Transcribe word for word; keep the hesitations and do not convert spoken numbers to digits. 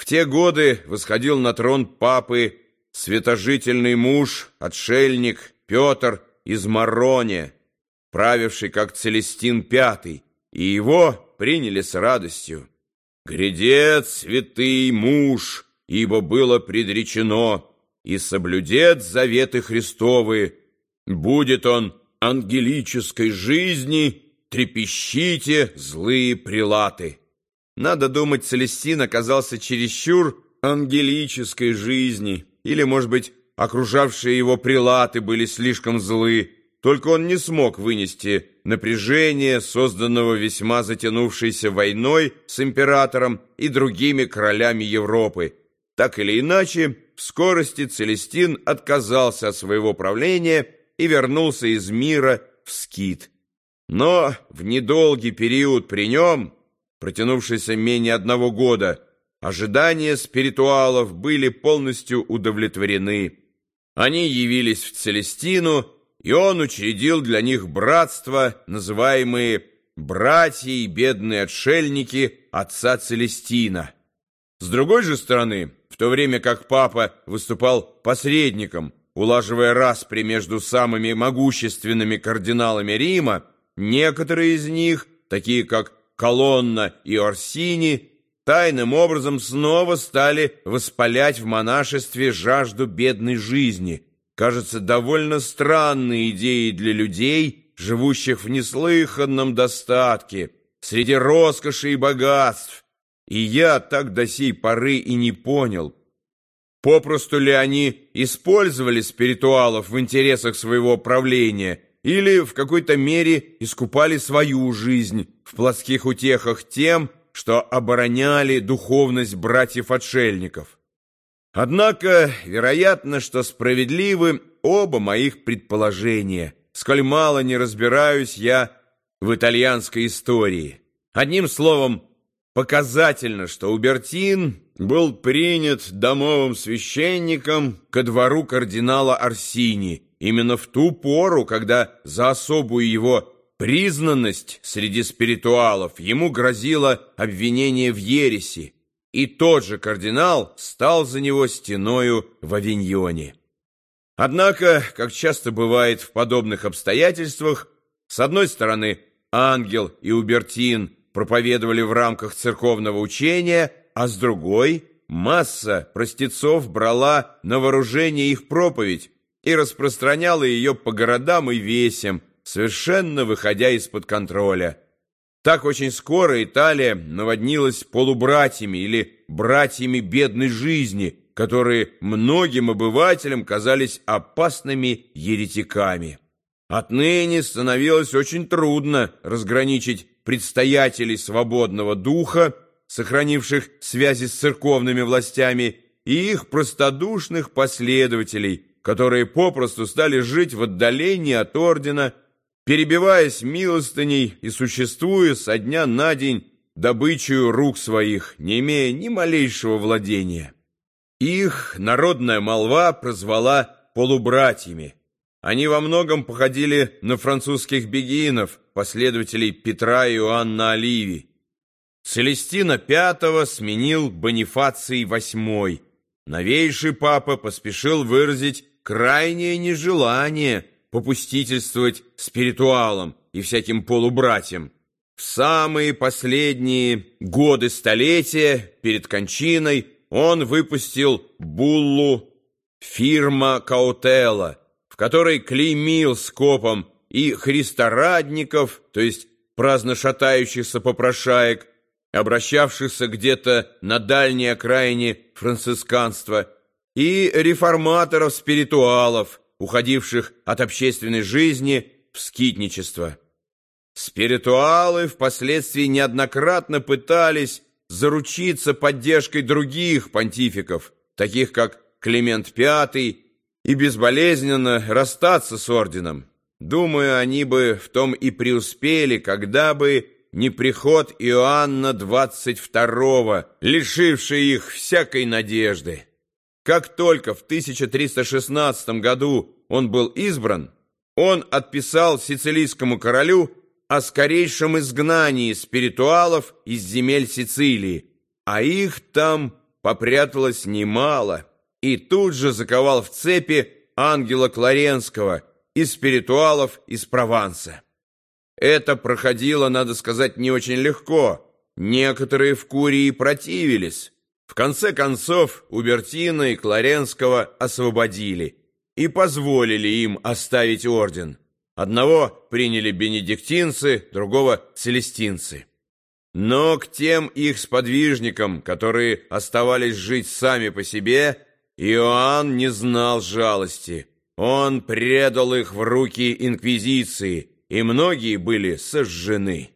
те годы восходил на трон папы святожительный муж, отшельник Петр из Мароне, правивший как Целестин Пятый, и его приняли с радостью. «Грядет святый муж, ибо было предречено, и соблюдет заветы Христовы. Будет он ангелической жизни, трепещите, злые прелаты». Надо думать, Целестин оказался чересчур ангелической жизни, или, может быть, окружавшие его прелаты были слишком злы, только он не смог вынести напряжение, созданного весьма затянувшейся войной с императором и другими королями Европы. Так или иначе, в скорости Целестин отказался от своего правления и вернулся из мира в Скит. Но в недолгий период при нем, протянувшийся менее одного года, ожидания спиритуалов были полностью удовлетворены. Они явились в Целестину, и он учредил для них братство, называемые «братья и бедные отшельники отца Целестина». С другой же стороны, в то время как папа выступал посредником, улаживая распри между самыми могущественными кардиналами Рима, некоторые из них, такие как Колонна и Орсини, тайным образом снова стали воспалять в монашестве жажду бедной жизни. Кажется, довольно странной идеей для людей, живущих в неслыханном достатке, среди роскоши и богатств. И я так до сей поры и не понял, попросту ли они использовали спиритуалов в интересах своего правления или в какой-то мере искупали свою жизнь в плотских утехах тем, что обороняли духовность братьев-отшельников. Однако, вероятно, что справедливы оба моих предположения, сколь мало не разбираюсь я в итальянской истории. Одним словом, показательно, что Убертин был принят домовым священником ко двору кардинала Орсини именно в ту пору, когда за особую его признанность среди спиритуалов ему грозило обвинение в ереси, и тот же кардинал стал за него стеною в Авиньоне. Однако, как часто бывает в подобных обстоятельствах, с одной стороны, Ангел и Убертин проповедовали в рамках церковного учения, а с другой, масса простецов брала на вооружение их проповедь и распространяла ее по городам и весям, совершенно выходя из-под контроля. Так очень скоро Италия наводнилась полубратьями или братьями бедной жизни, которые многим обывателям казались опасными еретиками. Отныне становилось очень трудно разграничить предстоятелей свободного духа, сохранивших связи с церковными властями, и их простодушных последователей, которые попросту стали жить в отдалении от ордена, перебиваясь милостыней и существуя со дня на день добычею рук своих, не имея ни малейшего владения. Их народная молва прозвала полубратьями. Они во многом походили на французских бегинов, последователей Петра и Иоанна Оливий. Целестина Пятого сменил Бонифаций Восьмой. Новейший папа поспешил выразить крайнее нежелание попустительствовать спиритуалам и всяким полубратьям. В самые последние годы столетия, перед кончиной, он выпустил буллу «Фирма Каутела», в которой клеймил скопом и христорадников, то есть праздно шатающихся попрошаек, обращавшихся где-то на дальней окраине францисканства, и реформаторов-спиритуалов, уходивших от общественной жизни в скитничество. Спиритуалы впоследствии неоднократно пытались заручиться поддержкой других понтификов, таких как Климент Пятый, и безболезненно расстаться с орденом. Думаю, они бы в том и преуспели, когда бы не приход Иоанна двадцать второго, лишивший их всякой надежды. Как только в тысяча триста шестнадцатом году он был избран, он отписал сицилийскому королю о скорейшем изгнании спиритуалов из земель Сицилии, а их там попряталось немало, и тут же заковал в цепи ангела Кларенского из спиритуалов из Прованса. Это проходило, надо сказать, не очень легко. Некоторые в Курии противились. В конце концов Убертина и Кларенского освободили и позволили им оставить орден. Одного приняли бенедиктинцы, другого — целестинцы. Но к тем их сподвижникам, которые оставались жить сами по себе, Иоанн не знал жалости. Он предал их в руки инквизиции, и многие были сожжены.